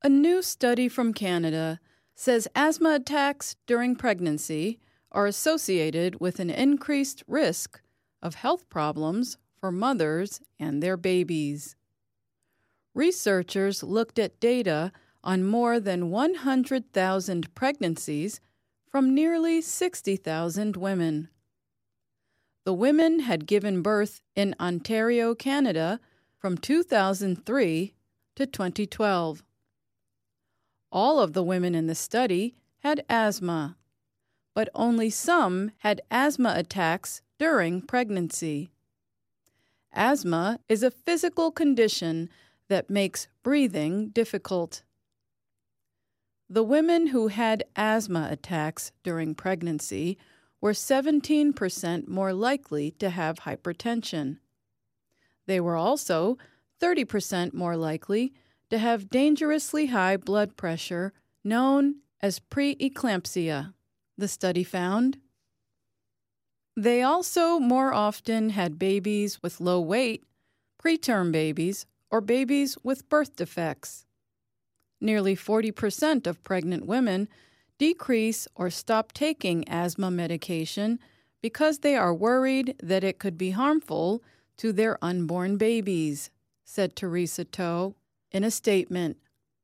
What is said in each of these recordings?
A new study from Canada says asthma attacks during pregnancy are associated with an increased risk of health problems for mothers and their babies. Researchers looked at data on more than 100,000 pregnancies from nearly 60,000 women. The women had given birth in Ontario, Canada, from 2003 to 2012. All of the women in the study had asthma, but only some had asthma attacks during pregnancy. Asthma is a physical condition that makes breathing difficult. The women who had asthma attacks during pregnancy were 17% more likely to have hypertension. They were also 30% more likely to have dangerously high blood pressure known as preeclampsia, the study found. They also more often had babies with low weight, preterm babies, or babies with birth defects. Nearly 40% of pregnant women decrease or stop taking asthma medication because they are worried that it could be harmful to their unborn babies, said Teresa To in a statement.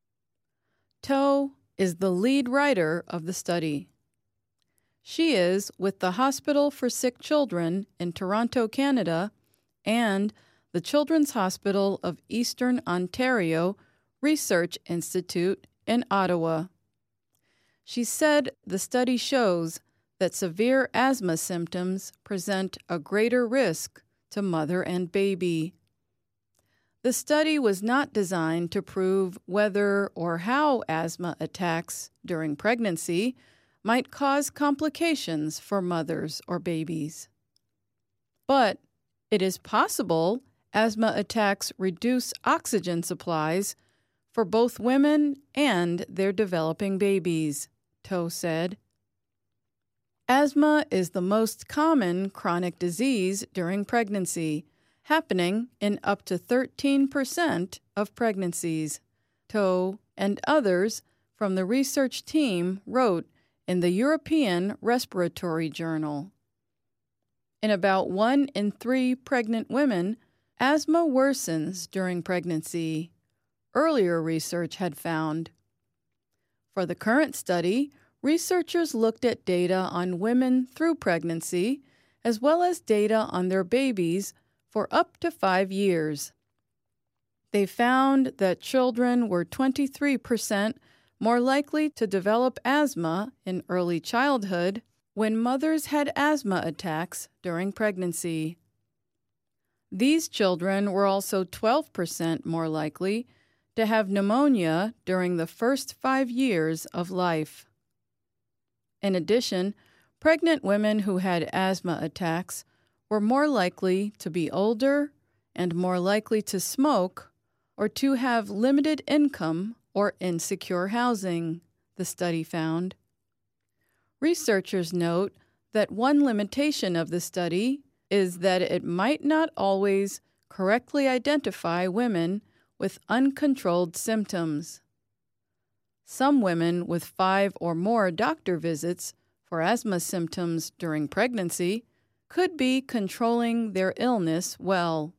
To is the lead writer of the study. She is with the Hospital for Sick Children in Toronto, Canada, and the Children's Hospital of Eastern Ontario Research Institute in Ottawa. She said the study shows that severe asthma symptoms present a greater risk to mother and baby. The study was not designed to prove whether or how asthma attacks during pregnancy might cause complications for mothers or babies. But it is possible asthma attacks reduce oxygen supplies for both women and their developing babies, To said. Asthma is the most common chronic disease during pregnancy, happening in up to 13% of pregnancies, To and others from the research team wrote in the European Respiratory Journal. In about 1 in 3 pregnant women, asthma worsens during pregnancy, earlier research had found. For the current study, researchers looked at data on women through pregnancy, as well as data on their babies for up to 5 years. They found that children were 23% more likely to develop asthma in early childhood when mothers had asthma attacks during pregnancy. These children were also 12% more likely to have pneumonia during the first 5 years of life. In addition, pregnant women who had asthma attacks were more likely to be older and more likely to smoke or to have limited income or insecure housing, the study found. Researchers note that one limitation of the study is that it might not always correctly identify women with uncontrolled symptoms. Some women with 5 or more doctor visits for asthma symptoms during pregnancy could be controlling their illness well.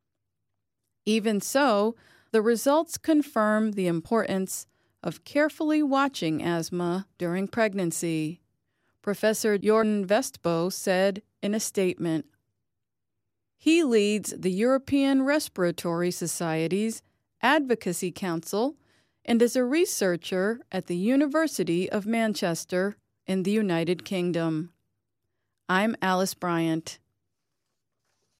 Even so, the results confirm the importance of carefully watching asthma during pregnancy, Professor Jordan Vestbo said in a statement. He leads the European Respiratory Society's Advocacy Council and is a researcher at the University of Manchester in the United Kingdom. I'm Alice Bryant.